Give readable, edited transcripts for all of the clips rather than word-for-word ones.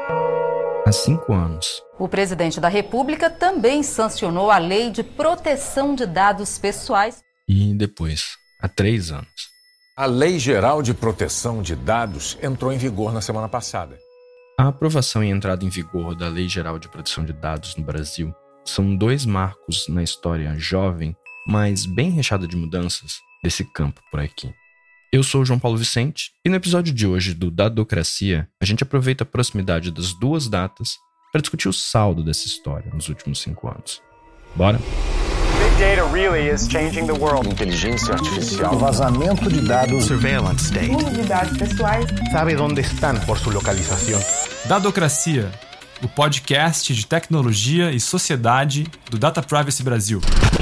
Há 5 anos. O presidente da República também sancionou a Lei de Proteção de Dados Pessoais. E depois, há 3 anos. A Lei Geral de Proteção de Dados entrou em vigor na semana passada. A aprovação e entrada em vigor da Lei Geral de Proteção de Dados no Brasil são 2 marcos na história jovem, mas bem recheada de mudanças desse campo por aqui. Eu sou o João Paulo Vicente e no episódio de hoje do Dadocracia, a gente aproveita a proximidade das 2 datas para discutir o saldo dessa história nos últimos 5 anos. Bora? Big data really is changing the world. Inteligência artificial. O vazamento de dados. Surveillance state. Uso de dados pessoais. Sabe onde estão por sua localização. Dadocracia, o podcast de tecnologia e sociedade do Data Privacy Brasil.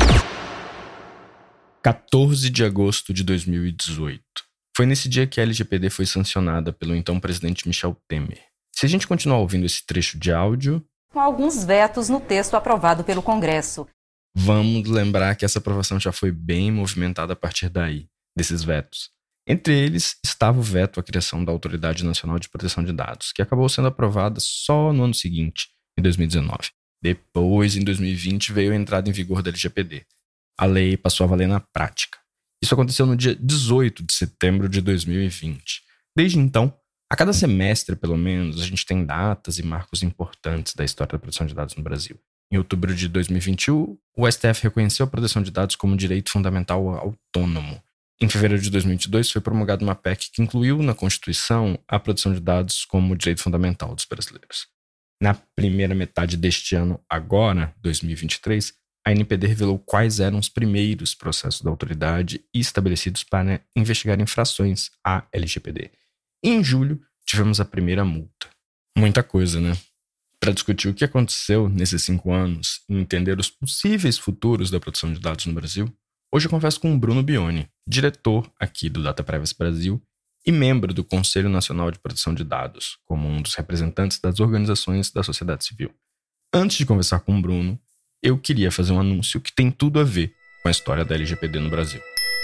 14 de agosto de 2018. Foi nesse dia que a LGPD foi sancionada pelo então presidente Michel Temer. Se a gente continuar ouvindo esse trecho de áudio... Com alguns vetos no texto aprovado pelo Congresso. Vamos lembrar que essa aprovação já foi bem movimentada a partir daí, desses vetos. Entre eles estava o veto à criação da Autoridade Nacional de Proteção de Dados, que acabou sendo aprovada só no ano seguinte, em 2019. Depois, em 2020, veio a entrada em vigor da LGPD. A lei passou a valer na prática. Isso aconteceu no dia 18 de setembro de 2020. Desde então, a cada semestre, pelo menos, a gente tem datas e marcos importantes da história da proteção de dados no Brasil. Em outubro de 2021, o STF reconheceu a proteção de dados como direito fundamental autônomo. Em fevereiro de 2022, foi promulgada uma PEC que incluiu na Constituição a proteção de dados como direito fundamental dos brasileiros. Na primeira metade deste ano, agora, 2023, a ANPD revelou quais eram os primeiros processos da autoridade estabelecidos para investigar infrações à LGPD. E em julho, tivemos a primeira multa. Muita coisa, né? Para discutir o que aconteceu nesses 5 anos e entender os possíveis futuros da proteção de dados no Brasil, hoje eu converso com o Bruno Bioni, diretor aqui do Data Privacy Brasil e membro do Conselho Nacional de Proteção de Dados, como um dos representantes das organizações da sociedade civil. Antes de conversar com o Bruno, eu queria fazer um anúncio que tem tudo a ver com a história da LGPD no Brasil.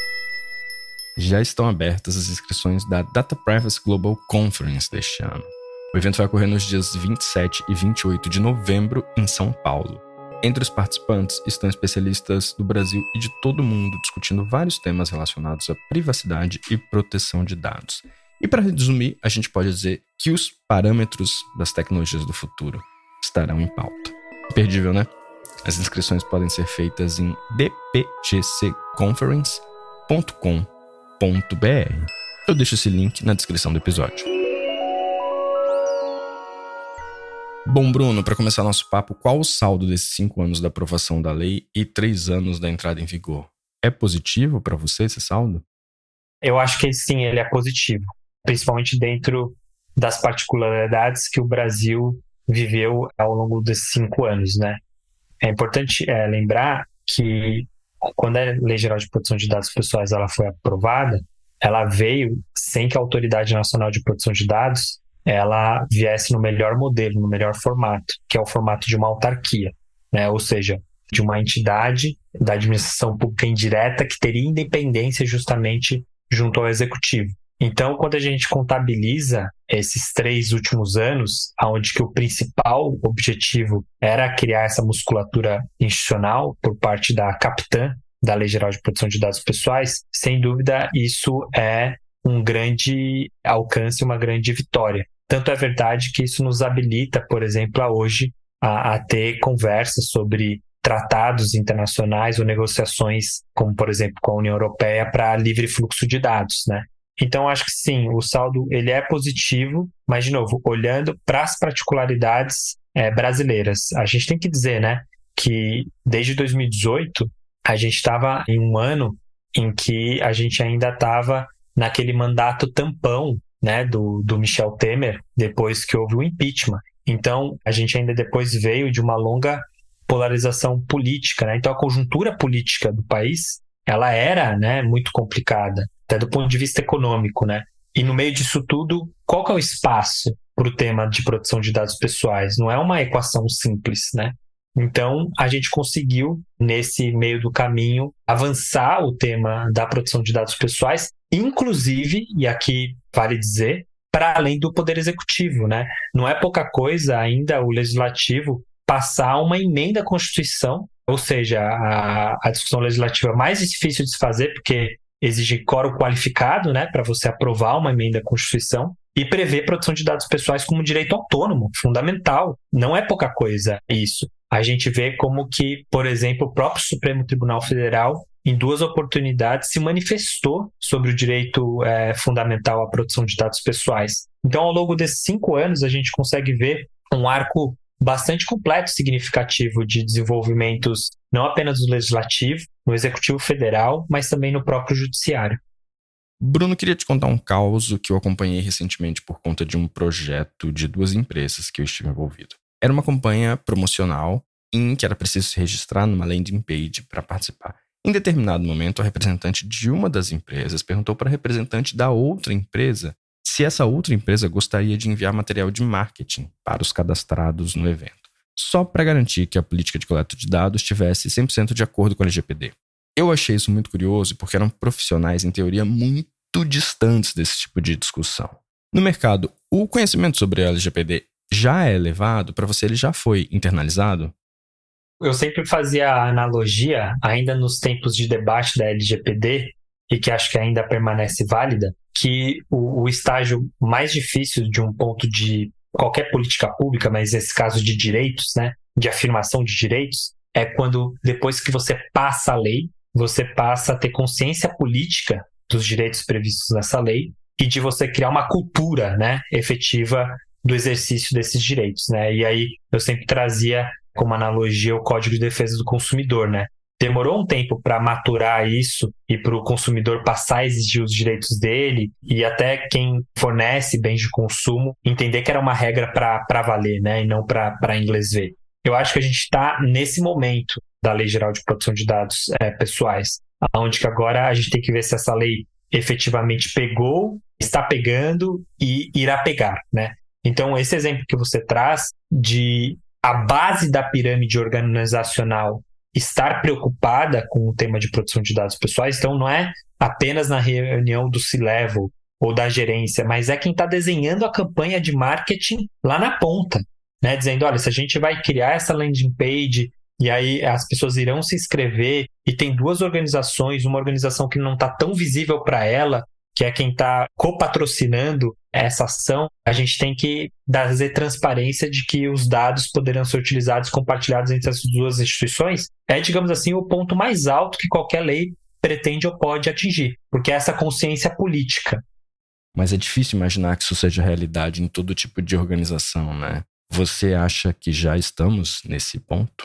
Já estão abertas as inscrições da Data Privacy Global Conference deste ano. O evento vai ocorrer nos dias 27 e 28 de novembro em São Paulo. Entre os participantes estão especialistas do Brasil e de todo o mundo discutindo vários temas relacionados à privacidade e proteção de dados. E para resumir, a gente pode dizer que os parâmetros das tecnologias do futuro estarão em pauta. Imperdível, né? As inscrições podem ser feitas em dpgcconference.com.br. Eu deixo esse link na descrição do episódio. Bom, Bruno, para começar nosso papo, qual o saldo desses 5 anos da aprovação da lei e 3 anos da entrada em vigor? É positivo para você esse saldo? Eu acho que sim, ele é positivo, principalmente dentro das particularidades que o Brasil viveu ao longo desses 5 anos, né? É importante lembrar que quando a Lei Geral de Proteção de Dados Pessoais ela foi aprovada, ela veio sem que a Autoridade Nacional de Proteção de Dados ela viesse no melhor modelo, no melhor formato, que é o formato de uma autarquia, né? Ou seja, de uma entidade da administração pública indireta que teria independência justamente junto ao Executivo. Então, quando a gente contabiliza esses 3 últimos anos, onde que o principal objetivo era criar essa musculatura institucional por parte da Capitã, da Lei Geral de Proteção de Dados Pessoais, sem dúvida isso é um grande alcance, uma grande vitória. Tanto é verdade que isso nos habilita, por exemplo, hoje a ter conversas sobre tratados internacionais ou negociações, como por exemplo com a União Europeia, para livre fluxo de dados, né? Então, acho que sim, o saldo ele é positivo, mas, de novo, olhando para as particularidades brasileiras. A gente tem que dizer, né, que desde 2018, a gente estava em um ano em que a gente ainda estava naquele mandato tampão, né, do Michel Temer, depois que houve o impeachment. Então, a gente ainda depois veio de uma longa polarização política, né? Então, a conjuntura política do país, ela era, né, muito complicada, até do ponto de vista econômico, né? E no meio disso tudo, qual que é o espaço para o tema de proteção de dados pessoais? Não é uma equação simples, né? Então, a gente conseguiu, nesse meio do caminho, avançar o tema da proteção de dados pessoais, inclusive, e aqui vale dizer, para além do Poder Executivo, né? Não é pouca coisa ainda o Legislativo passar uma emenda à Constituição, ou seja, a discussão legislativa mais difícil de se fazer, porque exige quórum qualificado, né, para você aprovar uma emenda à Constituição, e prevê proteção de dados pessoais como direito autônomo, fundamental. Não é pouca coisa isso. A gente vê como que, por exemplo, o próprio Supremo Tribunal Federal, em 2 oportunidades, se manifestou sobre o direito fundamental à proteção de dados pessoais. Então, ao longo desses 5 anos, a gente consegue ver um arco bastante completo e significativo de desenvolvimentos, não apenas no Legislativo, no Executivo Federal, mas também no próprio Judiciário. Bruno, queria te contar um caso que eu acompanhei recentemente por conta de um projeto de 2 empresas que eu estive envolvido. Era uma campanha promocional em que era preciso se registrar numa landing page para participar. Em determinado momento, a representante de uma das empresas perguntou para a representante da outra empresa se essa outra empresa gostaria de enviar material de marketing para os cadastrados no evento, só para garantir que a política de coleta de dados estivesse 100% de acordo com a LGPD. Eu achei isso muito curioso porque eram profissionais, em teoria, muito distantes desse tipo de discussão. No mercado, o conhecimento sobre a LGPD já é elevado? Para você, ele já foi internalizado? Eu sempre fazia a analogia, ainda nos tempos de debate da LGPD, e que acho que ainda permanece válida, que o estágio mais difícil de um ponto de qualquer política pública, mas nesse caso de direitos, né, de afirmação de direitos, é quando, depois que você passa a lei, você passa a ter consciência política dos direitos previstos nessa lei e de você criar uma cultura, né, efetiva do exercício desses direitos, né? E aí eu sempre trazia como analogia o Código de Defesa do Consumidor, né? Demorou um tempo para maturar isso e para o consumidor passar a exigir os direitos dele e até quem fornece bens de consumo entender que era uma regra para valer, né? E não para inglês ver. Eu acho que a gente está nesse momento da Lei Geral de Proteção de Dados Pessoais, onde que agora a gente tem que ver se essa lei efetivamente pegou, está pegando e irá pegar, né? Então, esse exemplo que você traz de a base da pirâmide organizacional estar preocupada com o tema de proteção de dados pessoais, então não é apenas na reunião do C-Level ou da gerência, mas é quem está desenhando a campanha de marketing lá na ponta, né? Dizendo, olha, se a gente vai criar essa landing page e aí as pessoas irão se inscrever e tem 2 organizações, uma organização que não está tão visível para ela, que é quem está copatrocinando essa ação, a gente tem que trazer transparência de que os dados poderão ser utilizados, compartilhados entre as 2 instituições. É, digamos assim, o ponto mais alto que qualquer lei pretende ou pode atingir, porque é essa consciência política. Mas é difícil imaginar que isso seja realidade em todo tipo de organização, né? Você acha que já estamos nesse ponto?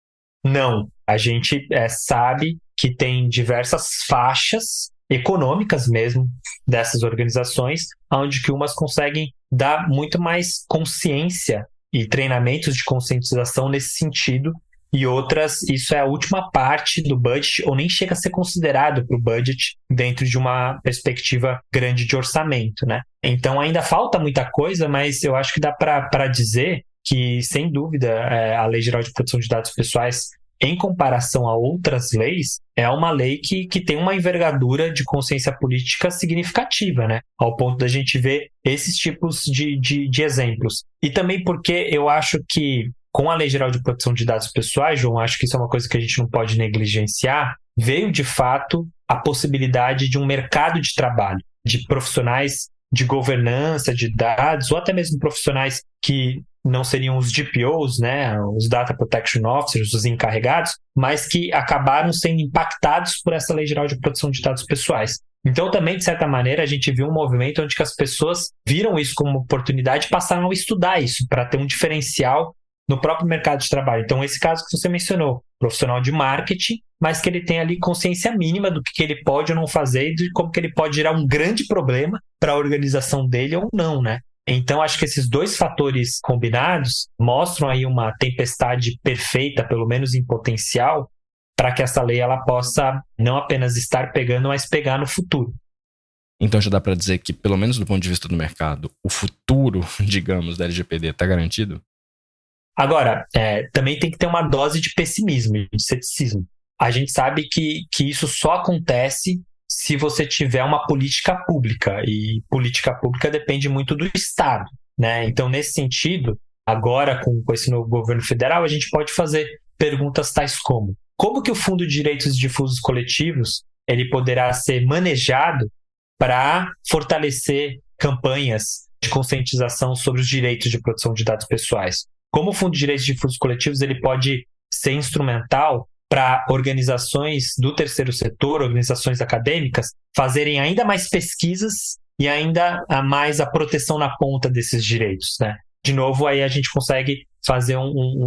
Não. A gente sabe que tem diversas faixas econômicas mesmo dessas organizações, onde que umas conseguem dar muito mais consciência e treinamentos de conscientização nesse sentido, e outras, isso é a última parte do budget, ou nem chega a ser considerado para o budget dentro de uma perspectiva grande de orçamento, né? Então ainda falta muita coisa, mas eu acho que dá para dizer que, sem dúvida, a Lei Geral de Proteção de Dados Pessoais, em comparação a outras leis, é uma lei que tem uma envergadura de consciência política significativa, né? Ao ponto da gente ver esses tipos de exemplos. E também porque eu acho que, com a Lei Geral de Proteção de Dados Pessoais, João, acho que isso é uma coisa que a gente não pode negligenciar, veio, de fato, a possibilidade de um mercado de trabalho, de profissionais de governança de dados, ou até mesmo profissionais que não seriam os DPOs, né, os Data Protection Officers, os encarregados, mas que acabaram sendo impactados por essa Lei Geral de Proteção de Dados Pessoais. Então, também, de certa maneira, a gente viu um movimento onde que as pessoas viram isso como uma oportunidade e passaram a estudar isso para ter um diferencial no próprio mercado de trabalho. Então, esse caso que você mencionou, profissional de marketing, mas que ele tem ali consciência mínima do que ele pode ou não fazer e de como que ele pode gerar um grande problema para a organização dele ou não, né? Então, acho que esses 2 fatores combinados mostram aí uma tempestade perfeita, pelo menos em potencial, para que essa lei ela possa não apenas estar pegando, mas pegar no futuro. Então já dá para dizer que, pelo menos do ponto de vista do mercado, o futuro, digamos, da LGPD está garantido? Agora, também tem que ter uma dose de pessimismo, de ceticismo. A gente sabe que isso só acontece se você tiver uma política pública, e política pública depende muito do Estado, né? Então, nesse sentido, agora com esse novo governo federal, a gente pode fazer perguntas tais como que o Fundo de Direitos Difusos Coletivos ele poderá ser manejado para fortalecer campanhas de conscientização sobre os direitos de proteção de dados pessoais? Como o Fundo de Direitos Difusos Coletivos ele pode ser instrumental para organizações do terceiro setor, organizações acadêmicas, fazerem ainda mais pesquisas e ainda mais a proteção na ponta desses direitos, né? De novo, aí a gente consegue fazer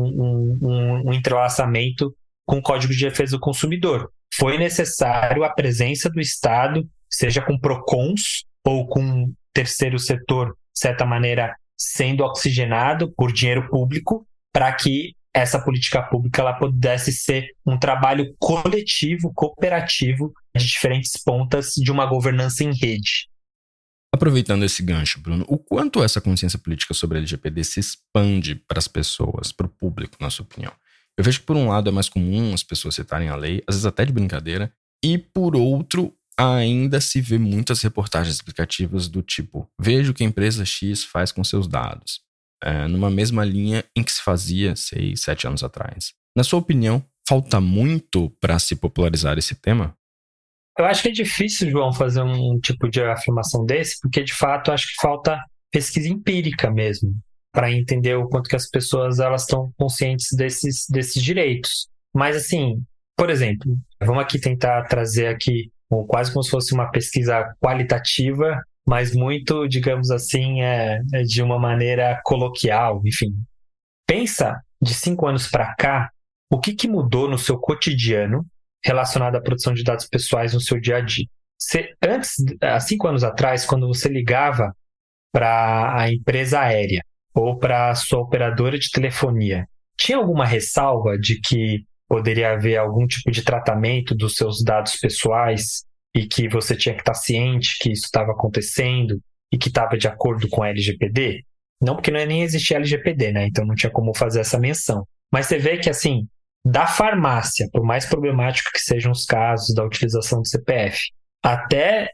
um entrelaçamento com o Código de Defesa do Consumidor. Foi necessário a presença do Estado, seja com PROCONs ou com terceiro setor, de certa maneira, sendo oxigenado por dinheiro público, para que essa política pública ela pudesse ser um trabalho coletivo, cooperativo, de diferentes pontas de uma governança em rede. Aproveitando esse gancho, Bruno, o quanto essa consciência política sobre a LGPD se expande para as pessoas, para o público, na sua opinião? Eu vejo que, por um lado, é mais comum as pessoas citarem a lei, às vezes até de brincadeira, e, por outro, ainda se vê muitas reportagens explicativas do tipo: veja o que a empresa X faz com seus dados, numa mesma linha em que se fazia 6, 7 anos atrás. Na sua opinião, falta muito para se popularizar esse tema? Eu acho que é difícil, João, fazer um tipo de afirmação desse, porque, de fato, acho que falta pesquisa empírica mesmo, para entender o quanto que as pessoas elas estão conscientes desses direitos. Mas, assim, por exemplo, vamos aqui tentar trazer aqui quase como se fosse uma pesquisa qualitativa, mas muito, digamos assim, de uma maneira coloquial, enfim. Pensa, de 5 anos para cá, o que mudou no seu cotidiano relacionado à produção de dados pessoais no seu dia a dia. Antes, há 5 anos atrás, quando você ligava para a empresa aérea ou para a sua operadora de telefonia, tinha alguma ressalva de que poderia haver algum tipo de tratamento dos seus dados pessoais e que você tinha que estar ciente que isso estava acontecendo e que estava de acordo com a LGPD? Não, porque nem existia LGPD, né? Então não tinha como fazer essa menção. Mas você vê que, assim, da farmácia, por mais problemático que sejam os casos da utilização do CPF, até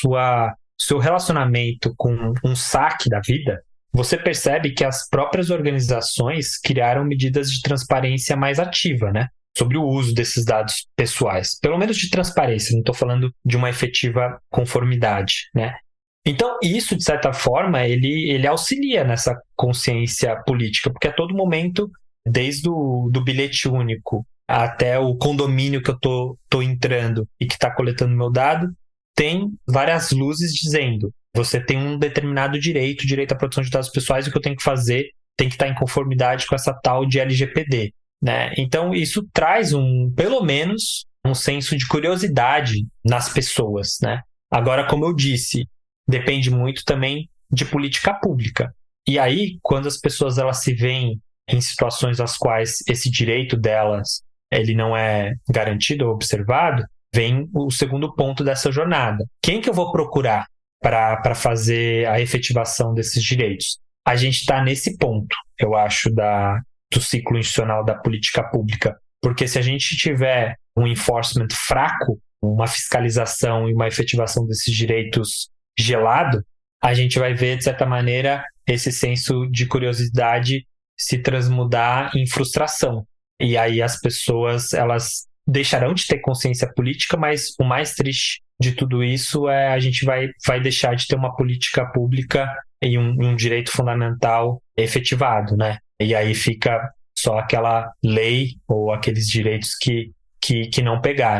seu relacionamento com um saque da vida, você percebe que as próprias organizações criaram medidas de transparência mais ativa, né? Sobre o uso desses dados pessoais. Pelo menos de transparência, não estou falando de uma efetiva conformidade, né? Então, isso, de certa forma, ele auxilia nessa consciência política, porque a todo momento, desde o bilhete único até o condomínio que eu tô entrando e que está coletando meu dado, tem várias luzes dizendo: você tem um determinado direito à proteção de dados pessoais, e o que eu tenho que fazer tem que estar em conformidade com essa tal de LGPD, né? Então, isso traz pelo menos um senso de curiosidade nas pessoas, né? Agora, como eu disse, depende muito também de política pública. E aí, quando as pessoas elas se veem em situações nas quais esse direito delas ele não é garantido ou observado, vem o segundo ponto dessa jornada. Quem que eu vou procurar para fazer a efetivação desses direitos? A gente está nesse ponto, eu acho, do ciclo institucional da política pública. Porque se a gente tiver um enforcement fraco, uma fiscalização e uma efetivação desses direitos gelado, a gente vai ver, de certa maneira, esse senso de curiosidade se transmudar em frustração. E aí as pessoas elas deixarão de ter consciência política, mas o mais triste de tudo isso é a gente vai deixar de ter uma política pública e um direito fundamental efetivado, né? E aí fica só aquela lei ou aqueles direitos que não pegaram.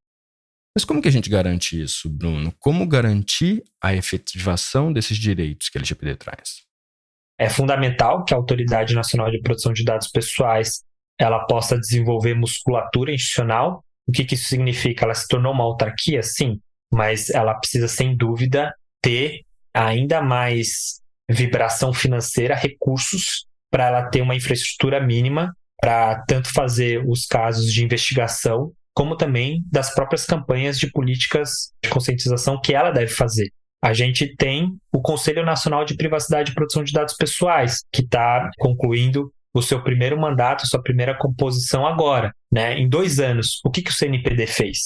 Mas como que a gente garante isso, Bruno? Como garantir a efetivação desses direitos que a LGPD traz? É fundamental que a Autoridade Nacional de Proteção de Dados Pessoais ela possa desenvolver musculatura institucional. O que isso significa? Ela se tornou uma autarquia? Sim, mas ela precisa, sem dúvida, ter ainda mais vibração financeira, recursos, para ela ter uma infraestrutura mínima para tanto fazer os casos de investigação, como também das próprias campanhas de políticas de conscientização que ela deve fazer. A gente tem o Conselho Nacional de Privacidade e Proteção de Dados Pessoais, que está concluindo o seu primeiro mandato, sua primeira composição agora, né? Em 2 anos, o que o CNPD fez?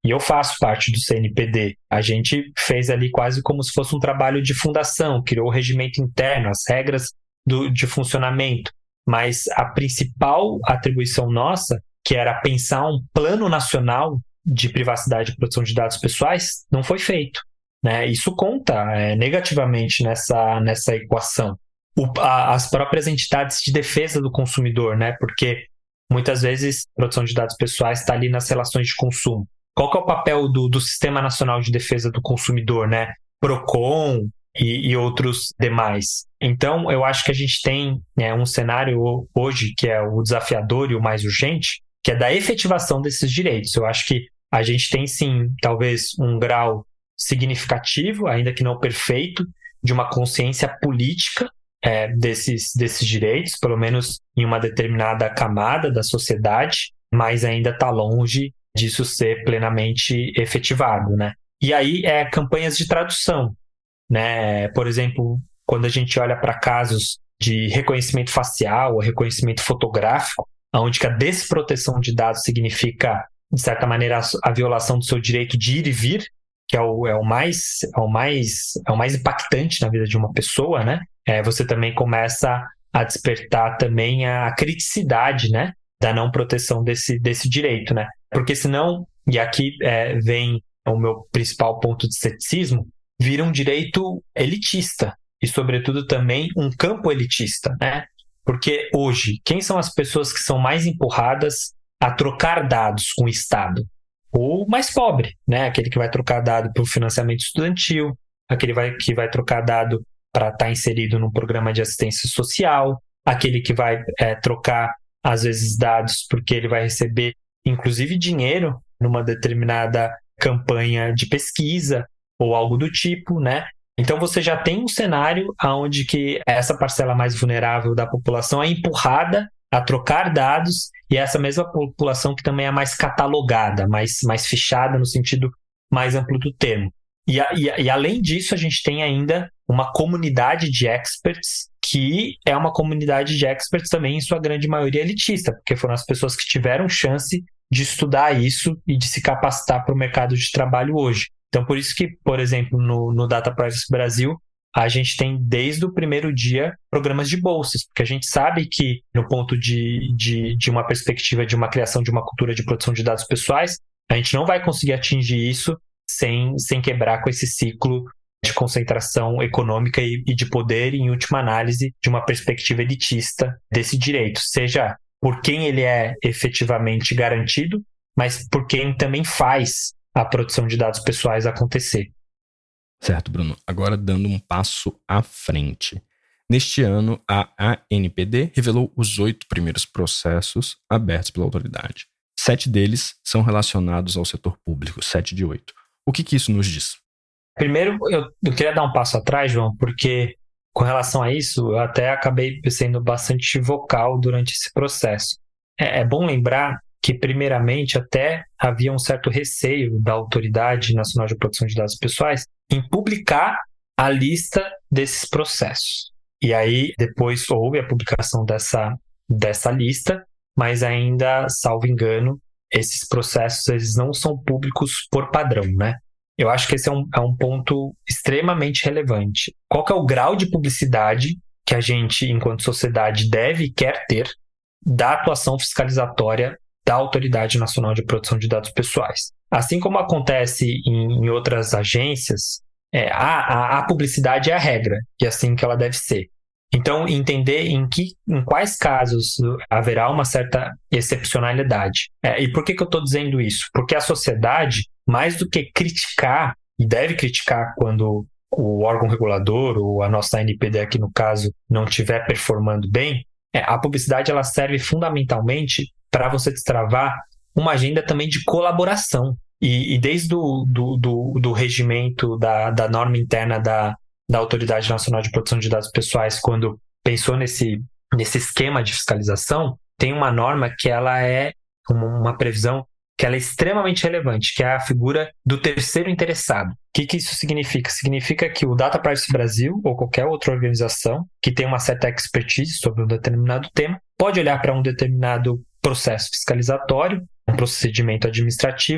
e eu faço parte do CNPD. A gente fez ali quase como se fosse um trabalho de fundação, criou o regimento interno, as regras de funcionamento, mas a principal atribuição nossa, que era pensar um plano nacional de privacidade e proteção de dados pessoais, não foi feito, né? Isso conta negativamente nessa equação. As próprias entidades de defesa do consumidor, né? Porque muitas vezes a proteção de dados pessoais está ali nas relações de consumo. Qual que é o papel do Sistema Nacional de Defesa do Consumidor, né? PROCON e outros demais. Então, eu acho que a gente tem um cenário hoje que é o desafiador e o mais urgente, que é da efetivação desses direitos. Eu acho que a gente tem, sim, talvez um grau significativo, ainda que não perfeito, de uma consciência política desses direitos, pelo menos em uma determinada camada da sociedade, mas ainda está longe disso ser plenamente efetivado, né? E aí, campanhas de tradução, né? Por exemplo, quando a gente olha para casos de reconhecimento facial ou reconhecimento fotográfico, onde que a desproteção de dados significa, de certa maneira, a violação do seu direito de ir e vir, que é o mais impactante na vida de uma pessoa, né? Você também começa a despertar também a criticidade, né, da não proteção desse direito, né? Porque senão, e aqui vem o meu principal ponto de ceticismo, vira um direito elitista e, sobretudo, também um campo elitista, né? Porque hoje, quem são as pessoas que são mais empurradas a trocar dados com o Estado? O mais pobre, né? Aquele que vai trocar dado para o financiamento estudantil, aquele que vai trocar dado para estar inserido num programa de assistência social, aquele que vai trocar, às vezes, dados porque ele vai receber, inclusive, dinheiro numa determinada campanha de pesquisa ou algo do tipo, né? Então você já tem um cenário onde que essa parcela mais vulnerável da população é empurrada a trocar dados, e essa mesma população que também é mais catalogada, mais fichada no sentido mais amplo do termo. E além disso, a gente tem ainda uma comunidade de experts, que é uma comunidade de experts também, em sua grande maioria elitista, porque foram as pessoas que tiveram chance de estudar isso e de se capacitar para o mercado de trabalho hoje. Então, por isso que, por exemplo, no Data Privacy Brasil, a gente tem, desde o primeiro dia, programas de bolsas, porque a gente sabe que, no ponto de uma perspectiva de uma criação de uma cultura de proteção de dados pessoais, a gente não vai conseguir atingir isso sem quebrar com esse ciclo de concentração econômica e de poder, e, em última análise, de uma perspectiva elitista desse direito, seja por quem ele é efetivamente garantido, mas por quem também faz a proteção de dados pessoais acontecer. Certo, Bruno. Agora, dando um passo à frente. Neste ano, a ANPD revelou os 8 primeiros processos abertos pela autoridade. 7 deles são relacionados ao setor público, 7 de 8. O que isso nos diz? Primeiro, eu queria dar um passo atrás, João, porque com relação a isso, eu até acabei sendo bastante vocal durante esse processo. É bom lembrar que, primeiramente, até havia um certo receio da Autoridade Nacional de Proteção de Dados Pessoais em publicar a lista desses processos. E aí, depois houve a publicação dessa lista, mas ainda, salvo engano, esses processos eles não são públicos por padrão, né? Eu acho que esse é um ponto extremamente relevante. Qual que é o grau de publicidade que a gente, enquanto sociedade, deve e quer ter da atuação fiscalizatória da Autoridade Nacional de Proteção de Dados Pessoais? Assim como acontece em outras agências, a publicidade é a regra, e assim que ela deve ser. Então, entender em quais casos haverá uma certa excepcionalidade. E por que eu estou dizendo isso? Porque a sociedade, mais do que criticar, e deve criticar quando o órgão regulador, ou a nossa ANPD aqui no caso, não estiver performando bem, a publicidade ela serve fundamentalmente para você destravar uma agenda também de colaboração. E desde do regimento da norma interna da Autoridade Nacional de Proteção de Dados Pessoais, quando pensou nesse esquema de fiscalização, tem uma norma que ela é uma previsão que ela é extremamente relevante, que é a figura do terceiro interessado. O que isso significa? Significa que o Data Privacy Brasil, ou qualquer outra organização que tem uma certa expertise sobre um determinado tema, pode olhar para um determinado processo fiscalizatório, um procedimento administrativo,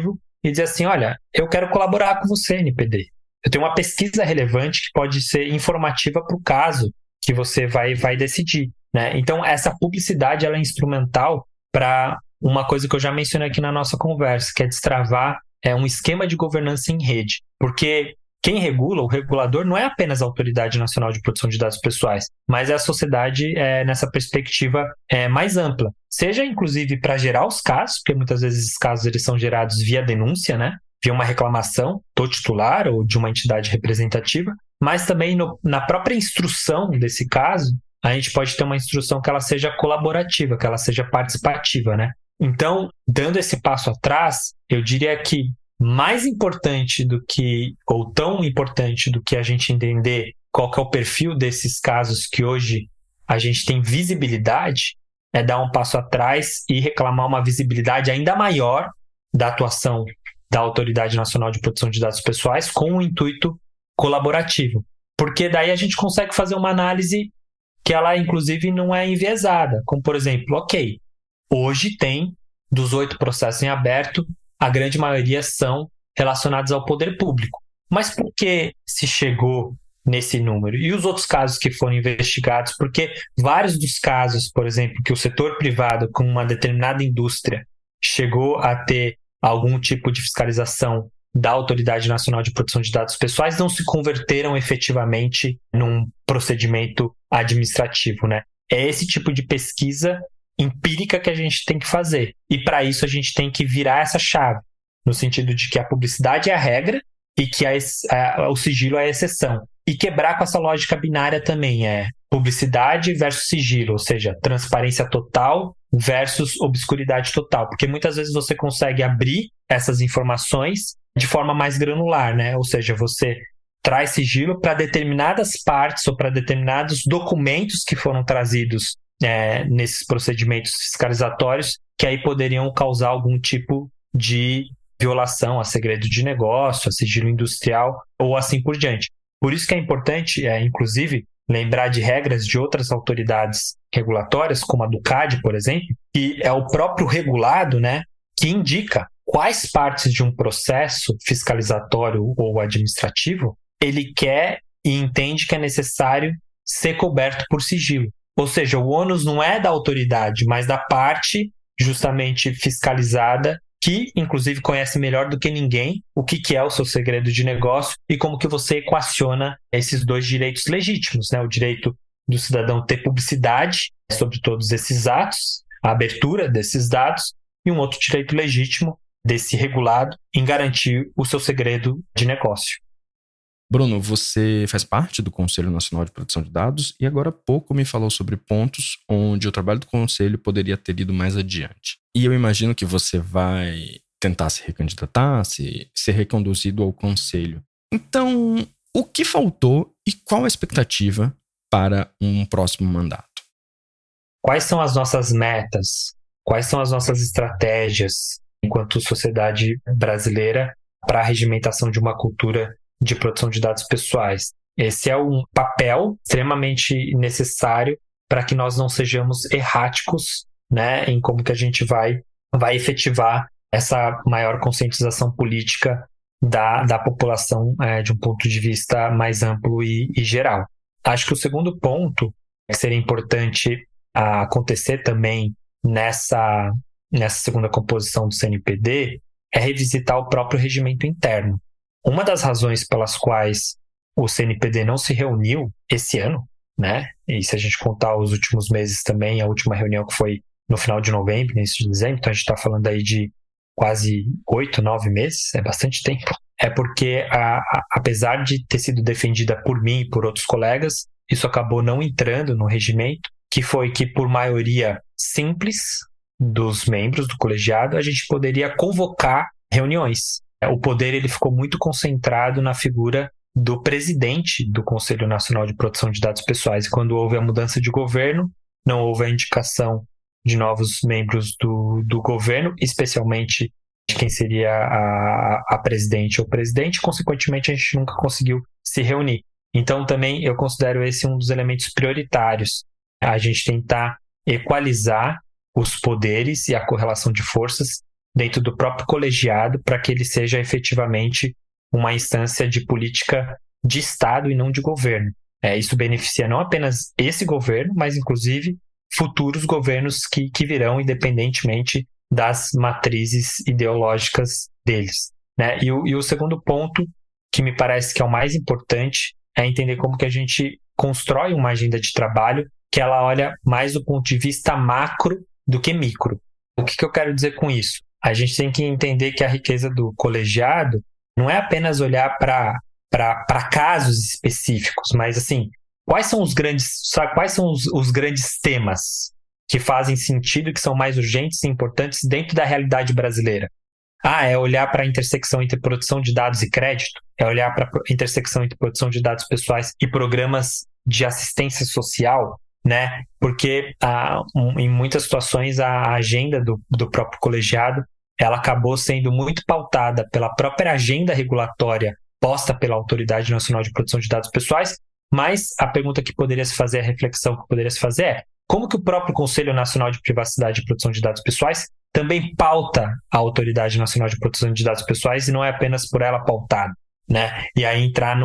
e dizer assim, olha, eu quero colaborar com você, NPD. Eu tenho uma pesquisa relevante que pode ser informativa para o caso que você vai decidir, né? Então, essa publicidade ela é instrumental para uma coisa que eu já mencionei aqui na nossa conversa, que é destravar um esquema de governança em rede. Porque quem regula, o regulador, não é apenas a Autoridade Nacional de Proteção de Dados Pessoais, mas é a sociedade nessa perspectiva mais ampla. Seja, inclusive, para gerar os casos, porque muitas vezes esses casos eles são gerados via denúncia, né? Via uma reclamação do titular ou de uma entidade representativa, mas também na própria instrução desse caso, a gente pode ter uma instrução que ela seja colaborativa, que ela seja participativa, né? Então, dando esse passo atrás, eu diria que mais importante do que, ou tão importante do que a gente entender qual que é o perfil desses casos que hoje a gente tem visibilidade, é dar um passo atrás e reclamar uma visibilidade ainda maior da atuação da Autoridade Nacional de Proteção de Dados Pessoais com um intuito colaborativo. Porque daí a gente consegue fazer uma análise que ela, inclusive, não é enviesada. Como, por exemplo, ok, hoje tem, dos 8 processos em aberto, a grande maioria são relacionados ao poder público. Mas por que se chegou nesse número? E os outros casos que foram investigados? Porque vários dos casos, por exemplo, que o setor privado com uma determinada indústria chegou a ter algum tipo de fiscalização da Autoridade Nacional de Proteção de Dados Pessoais não se converteram efetivamente num procedimento administrativo, né? É esse tipo de pesquisa empírica que a gente tem que fazer. E para isso a gente tem que virar essa chave, no sentido de que a publicidade é a regra e que o sigilo é a exceção. E quebrar com essa lógica binária também, publicidade versus sigilo, ou seja, transparência total versus obscuridade total. Porque muitas vezes você consegue abrir essas informações de forma mais granular, né? Ou seja, você traz sigilo para determinadas partes ou para determinados documentos que foram trazidos nesses procedimentos fiscalizatórios que aí poderiam causar algum tipo de violação a segredo de negócio, a sigilo industrial ou assim por diante. Por isso que é importante, inclusive, lembrar de regras de outras autoridades regulatórias, como a do CAD, por exemplo, que é o próprio regulado, né, que indica quais partes de um processo fiscalizatório ou administrativo ele quer e entende que é necessário ser coberto por sigilo. Ou seja, o ônus não é da autoridade, mas da parte justamente fiscalizada, que inclusive conhece melhor do que ninguém o que é o seu segredo de negócio e como que você equaciona esses dois direitos legítimos, né? O direito do cidadão ter publicidade sobre todos esses atos, a abertura desses dados, e um outro direito legítimo desse regulado em garantir o seu segredo de negócio. Bruno, você faz parte do Conselho Nacional de Proteção de Dados e agora há pouco me falou sobre pontos onde o trabalho do Conselho poderia ter ido mais adiante. E eu imagino que você vai tentar se recandidatar, ser reconduzido ao Conselho. Então, o que faltou e qual a expectativa para um próximo mandato? Quais são as nossas metas? Quais são as nossas estratégias enquanto sociedade brasileira para a regimentação de uma cultura de proteção de dados pessoais? Esse é um papel extremamente necessário para que nós não sejamos erráticos, né, em como que a gente vai efetivar essa maior conscientização política da população de um ponto de vista mais amplo e geral. Acho que o segundo ponto que seria importante acontecer também nessa segunda composição do CNPD é revisitar o próprio regimento interno. Uma das razões pelas quais o CNPD não se reuniu esse ano, né? E se a gente contar os últimos meses também, a última reunião que foi no final de novembro, início de dezembro, então a gente está falando aí de quase 8, 9 meses, é bastante tempo. É porque, apesar de ter sido defendida por mim e por outros colegas, isso acabou não entrando no regimento, que foi que, por maioria simples dos membros do colegiado, a gente poderia convocar reuniões. O poder ele ficou muito concentrado na figura do presidente do Conselho Nacional de Proteção de Dados Pessoais. E quando houve a mudança de governo, não houve a indicação de novos membros do governo, especialmente de quem seria a presidente ou presidente. Consequentemente, a gente nunca conseguiu se reunir. Então, também eu considero esse um dos elementos prioritários. A gente tentar equalizar os poderes e a correlação de forças dentro do próprio colegiado para que ele seja efetivamente uma instância de política de Estado e não de governo. Isso beneficia não apenas esse governo, mas inclusive futuros governos que virão independentemente das matrizes ideológicas deles, né? E o segundo ponto, que me parece que é o mais importante, é entender como que a gente constrói uma agenda de trabalho que ela olha mais do ponto de vista macro do que micro. O que eu quero dizer com isso? A gente tem que entender que a riqueza do colegiado não é apenas olhar para casos específicos, mas assim, quais são os grandes temas que fazem sentido, que são mais urgentes e importantes dentro da realidade brasileira? É olhar para a intersecção entre produção de dados e crédito? É olhar para a intersecção entre produção de dados pessoais e programas de assistência social, né? Porque em muitas situações a agenda do próprio colegiado ela acabou sendo muito pautada pela própria agenda regulatória posta pela Autoridade Nacional de Proteção de Dados Pessoais, mas a pergunta que poderia se fazer, a reflexão que poderia se fazer é como que o próprio Conselho Nacional de Privacidade e Proteção de Dados Pessoais também pauta a Autoridade Nacional de Proteção de Dados Pessoais e não é apenas por ela pautada, né? E aí entrar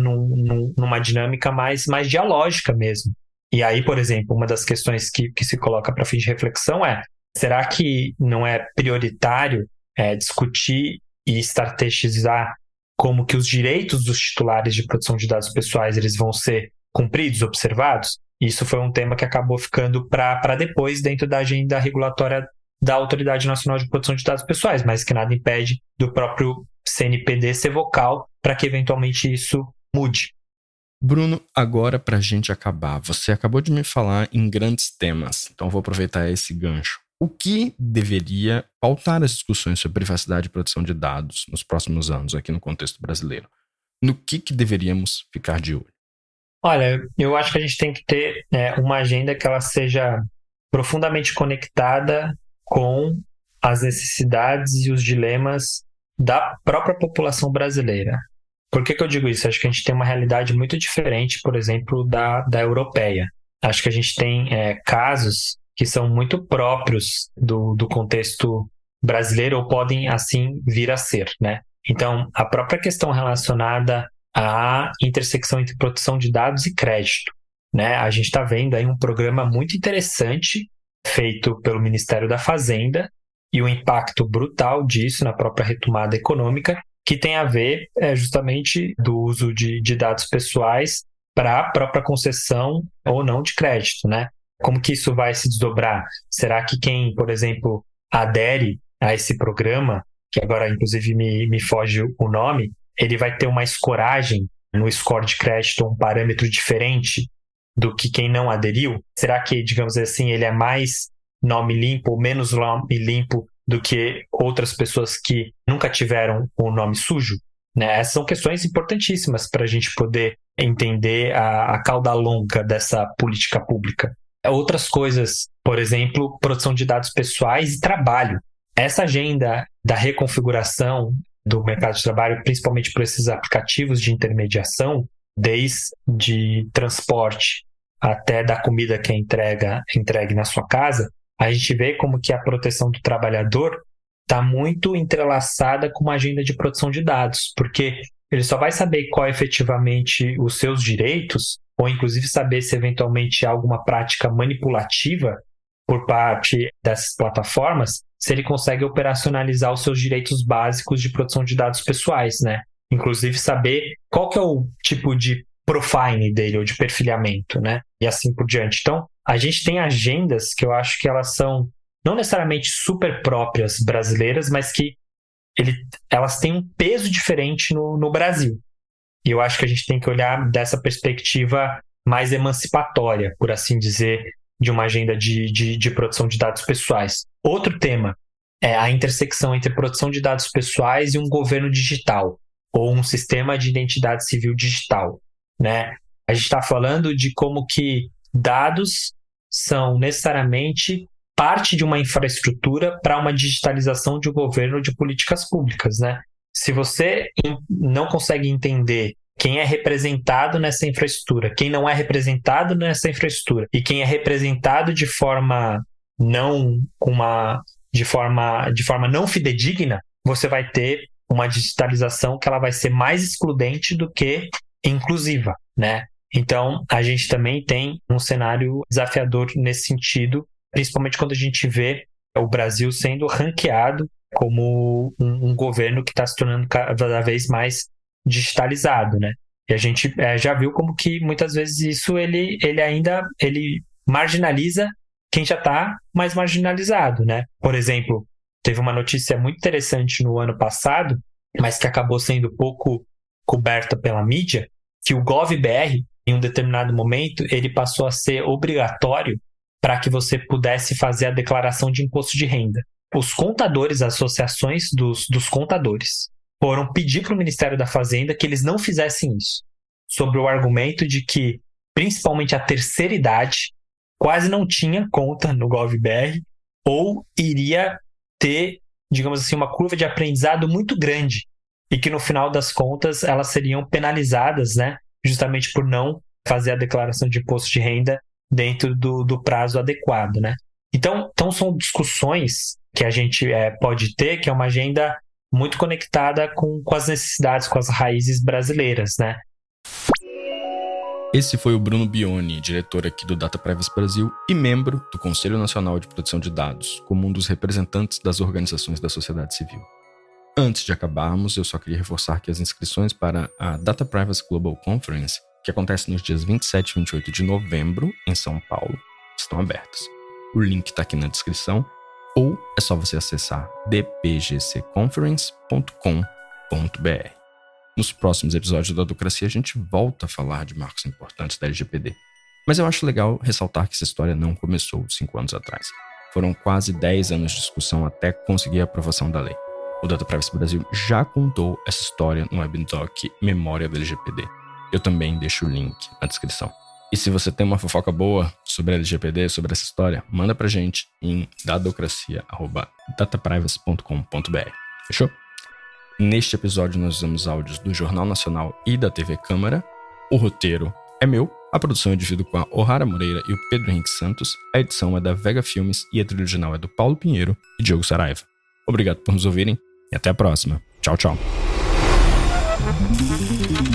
numa dinâmica mais dialógica mesmo. E aí, por exemplo, uma das questões que se coloca para fim de reflexão é: será que não é prioritário discutir e estrategizar como que os direitos dos titulares de proteção de dados pessoais eles vão ser cumpridos, observados? Isso foi um tema que acabou ficando para depois dentro da agenda regulatória da Autoridade Nacional de Proteção de Dados Pessoais, mas que nada impede do próprio CNPD ser vocal para que eventualmente isso mude. Bruno, agora para a gente acabar, você acabou de me falar em grandes temas, então vou aproveitar esse gancho. O que deveria pautar as discussões sobre privacidade e proteção de dados nos próximos anos aqui no contexto brasileiro? No que deveríamos ficar de olho? Olha, eu acho que a gente tem que ter uma agenda que ela seja profundamente conectada com as necessidades e os dilemas da própria população brasileira. Por que eu digo isso? Acho que a gente tem uma realidade muito diferente, por exemplo, da europeia. Acho que a gente tem casos que são muito próprios do contexto brasileiro ou podem assim vir a ser, né? Então, a própria questão relacionada à intersecção entre proteção de dados e crédito, né? A gente está vendo aí um programa muito interessante feito pelo Ministério da Fazenda e o impacto brutal disso na própria retomada econômica, que tem a ver justamente do uso de dados pessoais para a própria concessão ou não de crédito, né? Como que isso vai se desdobrar? Será que quem, por exemplo, adere a esse programa, que agora inclusive me foge o nome, ele vai ter uma escoragem no score de crédito, um parâmetro diferente do que quem não aderiu? Será que, digamos assim, ele é mais nome limpo ou menos nome limpo do que outras pessoas que nunca tiveram o nome sujo? Né? Essas são questões importantíssimas para a gente poder entender a cauda longa dessa política pública. Outras coisas, por exemplo, produção de dados pessoais e trabalho. Essa agenda da reconfiguração do mercado de trabalho, principalmente por esses aplicativos de intermediação, desde transporte até da comida que é entregue na sua casa, a gente vê como que a proteção do trabalhador está muito entrelaçada com uma agenda de produção de dados, porque ele só vai saber qual é efetivamente os seus direitos, ou inclusive saber se eventualmente há alguma prática manipulativa por parte dessas plataformas, se ele consegue operacionalizar os seus direitos básicos de proteção de dados pessoais, né? Inclusive saber qual que é o tipo de profiling dele, ou de perfilhamento, né? E assim por diante. Então, a gente tem agendas que eu acho que elas são não necessariamente super próprias brasileiras, mas que elas têm um peso diferente no Brasil. E eu acho que a gente tem que olhar dessa perspectiva mais emancipatória, por assim dizer, de uma agenda de produção de dados pessoais. Outro tema é a intersecção entre produção de dados pessoais e um governo digital, ou um sistema de identidade civil digital, né? A gente está falando de como que dados são necessariamente parte de uma infraestrutura para uma digitalização de um governo de políticas públicas, né? Se você não consegue entender quem é representado nessa infraestrutura, quem não é representado nessa infraestrutura, e quem é representado de forma não com uma de forma não fidedigna, você vai ter uma digitalização que ela vai ser mais excludente do que inclusiva, né? Então, a gente também tem um cenário desafiador nesse sentido, principalmente quando a gente vê o Brasil sendo ranqueado como um governo que está se tornando cada vez mais digitalizado, né? E a gente já viu como que muitas vezes isso ele marginaliza quem já está mais marginalizado, né? Por exemplo, teve uma notícia muito interessante no ano passado, mas que acabou sendo pouco coberta pela mídia, que o GovBR, em um determinado momento, ele passou a ser obrigatório para que você pudesse fazer a declaração de imposto de renda. Os contadores, as associações dos contadores, foram pedir para o Ministério da Fazenda que eles não fizessem isso, sob o argumento de que, principalmente a terceira idade, quase não tinha conta no GovBR ou iria ter, digamos assim, uma curva de aprendizado muito grande e que, no final das contas, elas seriam penalizadas, né, justamente por não fazer a declaração de imposto de renda dentro do prazo adequado, né? Então são discussões que a gente pode ter, que é uma agenda muito conectada com as necessidades, com as raízes brasileiras, né? Esse foi o Bruno Bioni, diretor aqui do Data Privacy Brasil e membro do Conselho Nacional de Proteção de Dados, como um dos representantes das organizações da sociedade civil. Antes de acabarmos, eu só queria reforçar que as inscrições para a Data Privacy Global Conference, que acontece nos dias 27 e 28 de novembro, em São Paulo, estão abertas. O link está aqui na descrição, ou é só você acessar dpgcconference.com.br. Nos próximos episódios da Docracia, a gente volta a falar de marcos importantes da LGPD. Mas eu acho legal ressaltar que essa história não começou 5 anos atrás. Foram quase 10 anos de discussão até conseguir a aprovação da lei. O Data Privacy Brasil já contou essa história no webdoc Memória da LGPD. Eu também deixo o link na descrição. E se você tem uma fofoca boa sobre a LGPD, sobre essa história, manda pra gente em dadocracia@dataprivacy.com.br. Fechou? Neste episódio nós usamos áudios do Jornal Nacional e da TV Câmara. O roteiro é meu, a produção é dividida com a O'Hara Moreira e o Pedro Henrique Santos, a edição é da Vega Filmes e a trilha original é do Paulo Pinheiro e Diogo Saraiva. Obrigado por nos ouvirem e até a próxima. Tchau, tchau.